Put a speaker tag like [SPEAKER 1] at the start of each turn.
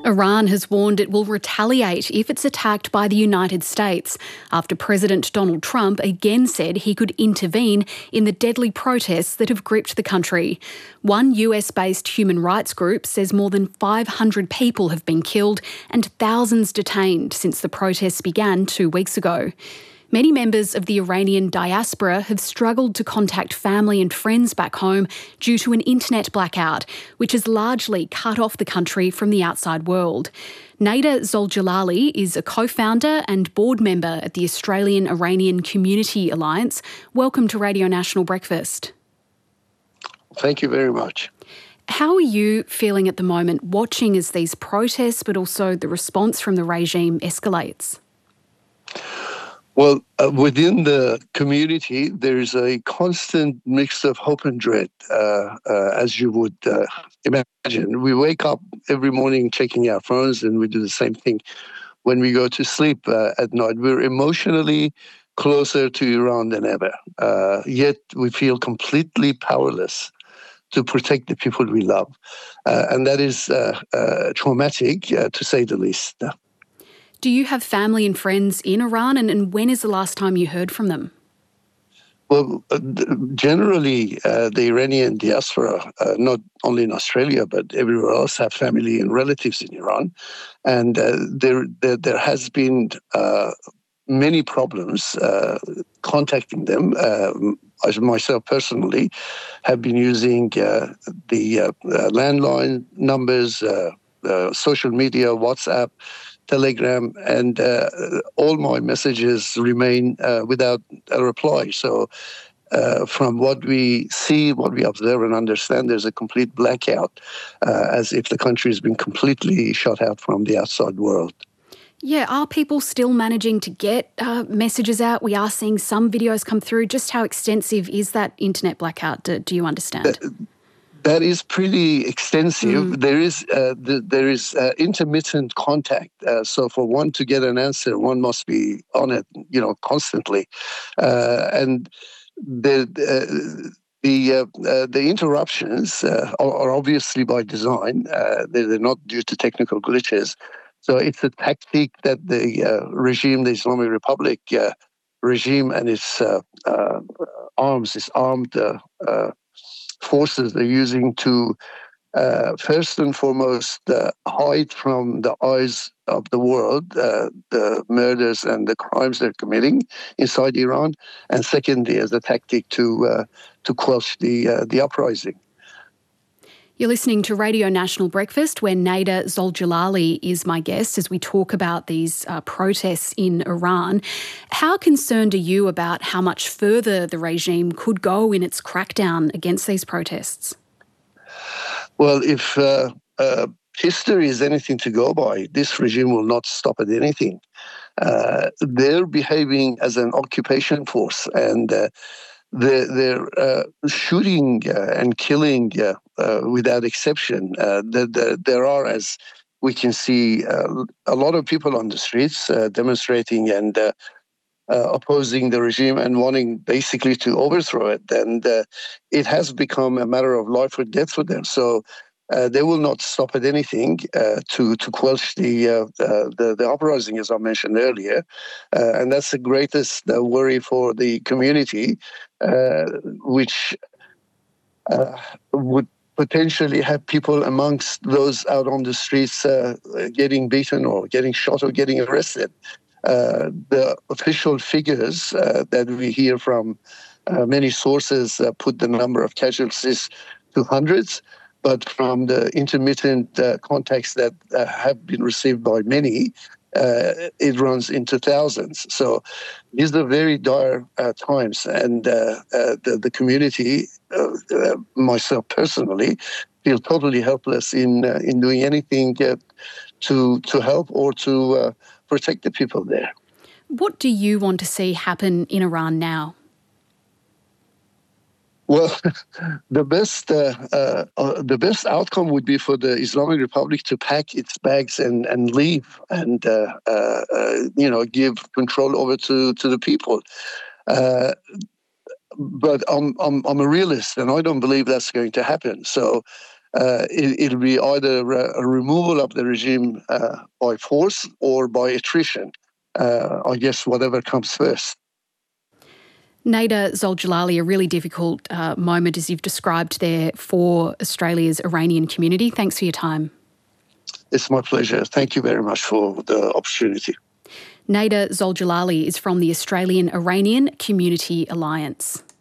[SPEAKER 1] Iran has warned it will retaliate if it's attacked by the United States after President Donald Trump again said he could intervene in the deadly protests that have gripped the country. One US-based human rights group says more than 500 people have been killed and thousands detained since the protests began 2 weeks ago. Many members of the Iranian diaspora have struggled to contact family and friends back home due to an internet blackout, which has largely cut off the country from the outside world. Nada Zoljalali is a co-founder and board member at the Australian-Iranian Community Alliance. Welcome to Radio National Breakfast.
[SPEAKER 2] Thank you very much.
[SPEAKER 1] How are you feeling at the moment, watching as these protests, but also the response from the regime escalates?
[SPEAKER 2] Well, within the community, there's a constant mix of hope and dread, as you would imagine. We wake up every morning checking our phones, and we do the same thing when we go to sleep at night. We're emotionally closer to Iran than ever, yet we feel completely powerless to protect the people we love. And that is traumatic, to say the least.
[SPEAKER 1] Do you have family and friends in Iran, and when is the last time you heard from them?
[SPEAKER 2] Well, generally, the Iranian diaspora, not only in Australia, but everywhere else, have family and relatives in Iran. And there has been many problems contacting them. I myself personally have been using the landline numbers, social media, WhatsApp, Telegram, and all my messages remain without a reply. So from what we see, what we observe and understand, there's a complete blackout, as if the country has been completely shut out from the outside world.
[SPEAKER 1] Yeah, are people still managing to get messages out? We are seeing some videos come through. Just how extensive is that internet blackout, do you understand?
[SPEAKER 2] That is pretty extensive. There is intermittent contact. So for one to get an answer, one must be on it, constantly. And the interruptions are obviously by design. They're not due to technical glitches. So it's a tactic that the regime, the Islamic Republic regime, and its armed forces are using to, first and foremost, hide from the eyes of the world the murders and the crimes they're committing inside Iran, and secondly, as a tactic to quench the uprising.
[SPEAKER 1] You're listening to Radio National Breakfast, where Nada Zoljalali is my guest as we talk about these protests in Iran. How concerned are you about how much further the regime could go in its crackdown against these protests?
[SPEAKER 2] Well, if history is anything to go by, this regime will not stop at anything. They're behaving as an occupation force, and they're shooting and killing without exception. There are, as we can see, a lot of people on the streets demonstrating and opposing the regime and wanting basically to overthrow it. And it has become a matter of life or death for them. So they will not stop at anything to quench the uprising, as I mentioned earlier. And that's the greatest worry for the community, which would potentially have people amongst those out on the streets getting beaten or getting shot or getting arrested. The official figures that we hear from many sources put the number of casualties to hundreds, but from the intermittent contacts that have been received by many, it runs into thousands. So these are very dire times, and the community, myself personally, feel totally helpless in doing anything to help or to protect the people there.
[SPEAKER 1] What do you want to see happen in Iran now?
[SPEAKER 2] Well, the best outcome would be for the Islamic Republic to pack its bags and leave, and give control over to the people. But I'm a realist, and I don't believe that's going to happen. So it'll be either a removal of the regime by force or by attrition. I guess whatever comes first.
[SPEAKER 1] Nada Zoljalali, a really difficult moment, as you've described there, for Australia's Iranian community. Thanks for your time.
[SPEAKER 2] It's my pleasure. Thank you very much for the opportunity.
[SPEAKER 1] Nada Zoljalali is from the Australian Iranian Community Alliance.